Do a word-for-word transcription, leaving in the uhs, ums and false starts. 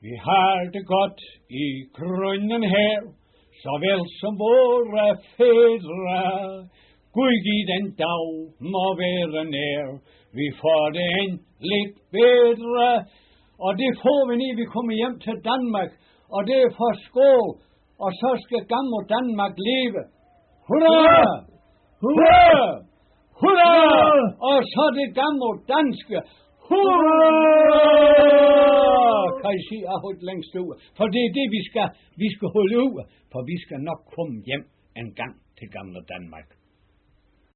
Vi har det godt i grunden her, såvel som vore fædre. Gud giv den dag må være nær, vi får det en lidt bedre. Og det får vi når vi kommer hjem til Danmark, og det er for skål, og så skal gamle Danmark leve. Hurra! Hurra! Hurra! Og så det gamle danske. Hurra! Kan I sige, at jeg har holdt længst ud? For det er det, vi skal, vi skal holde ud, for vi skal nok komme hjem en gang til gamle Danmark.